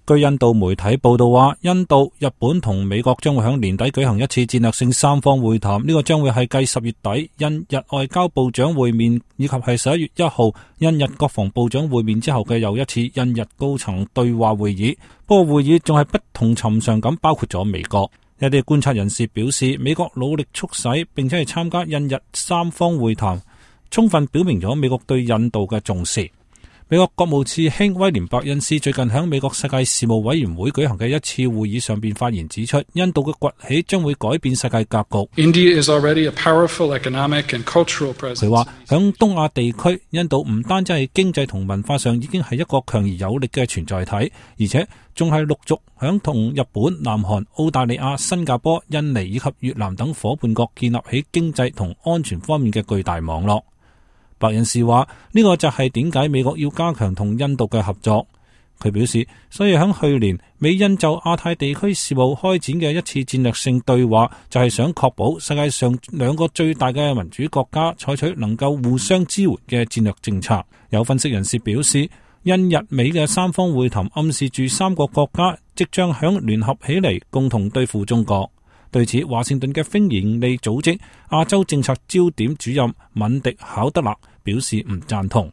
據印度媒體報道話，印度、日本同美國將會喺年底舉行一次戰略性三方會談，呢個將會係繼10月底印日外交部長會面以及係11月1號印日國防部長會面之後嘅又一次印日高層對話會議。不過會議仲係不同尋常咁包括咗美國。一啲觀察人士表示，美國努力促使並且係參加印日三方會談，充分表明咗美國對印度嘅重視。美國國務次卿威廉伯恩斯最近喺美國世界事務委員會舉行嘅一次會議上邊發言指出，印度嘅崛起將會改變世界格局。 India is already a powerful economic and cultural presence. 佢話響東亞地區，印度唔單止係經濟同文化上已經係一個強而有力嘅存在體，而且仲係陸續響同日本、南韓、澳大利亞、新加坡、印尼以及越南等伙伴國建立起經濟同安全方面嘅巨大網絡。白人士話呢個就係點解美國要加強同印度嘅合作。佢表示，所以喺去年美印就亞太地區事務開展嘅一次戰略性對話，就係想確保世界上兩個最大嘅民主國家採取能夠互相支援嘅戰略政策。有分析人士表示，印日美嘅三方會談暗示住三個國家即將響聯合起嚟共同對付中國。對此，華盛頓嘅非營利組織亞洲政策焦點主任敏迪考德勒表示唔贊同。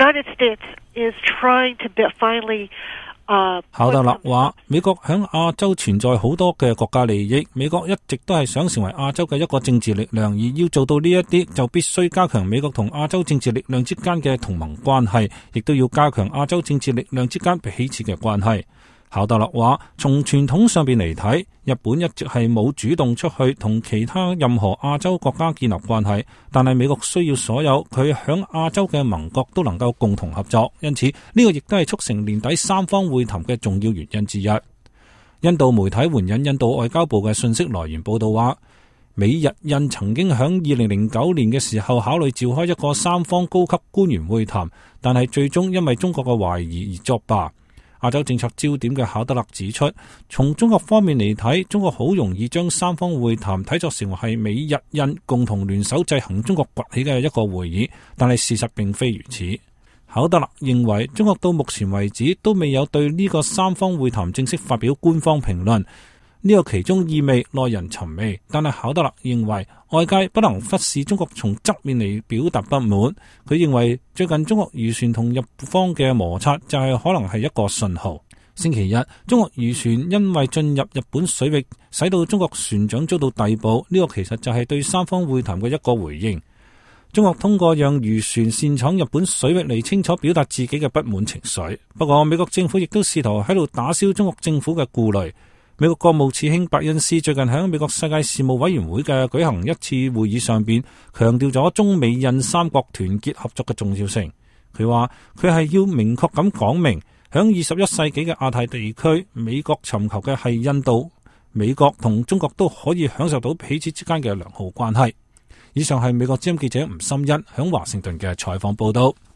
考德勒話，美國響亞洲存在好多嘅國家利益，美國一直都係想成為亞洲嘅一個政治力量，而要做到呢一啲，就必須加強美國同亞洲政治力量之間嘅同盟關係，亦都要加強亞洲政治力量之間彼此嘅關係。考德勒話，從傳統上邊嚟睇，日本一直係冇主動出去同其他任何亞洲國家建立關係，但係美國需要所有佢響亞洲嘅盟國都能夠共同合作，因此呢個亦都係促成年底三方會談嘅重要原因之一。印度媒體援引印度外交部嘅信息來源報道話，美日印曾經響2009年嘅時候考慮召開一個三方高級官員會談，但係最終因為中國嘅懷疑而作罷。亞洲政策焦點嘅考德勒指出，從中國方面嚟睇，中國好容易將三方會談睇作成為係美日印共同聯手制衡中國崛起嘅一個會議，但係事實並非如此。考德勒認為，中國到目前為止都未有對呢個三方會談正式發表官方評論，呢個其中意味耐人尋味。但係考德勒認為，外界不能忽視中國從側面嚟表達不滿。佢認為最近中國漁船同日方嘅摩擦就係可能係一個信號。星期日，中國漁船因為進入日本水域，使到中國船長遭到逮捕，呢個其實就係對三方會談嘅一個回應。中國通過讓漁船擅闖日本水域嚟清楚表達自己嘅不滿情緒。不過美國政府亦都試圖喺度打消中國政府嘅顧慮。美國國務次卿伯恩斯最近喺美國世界事務委員會嘅舉行一次會議上邊，強調咗中美印三國團結合作嘅重要性。佢話佢係要明確咁講明，響21世紀嘅亞太地區，美國尋求嘅係印度、美國同中國都可以享受到彼此之間嘅良好關係。以上係美國之音記者吳心欣響華盛頓嘅採訪報道。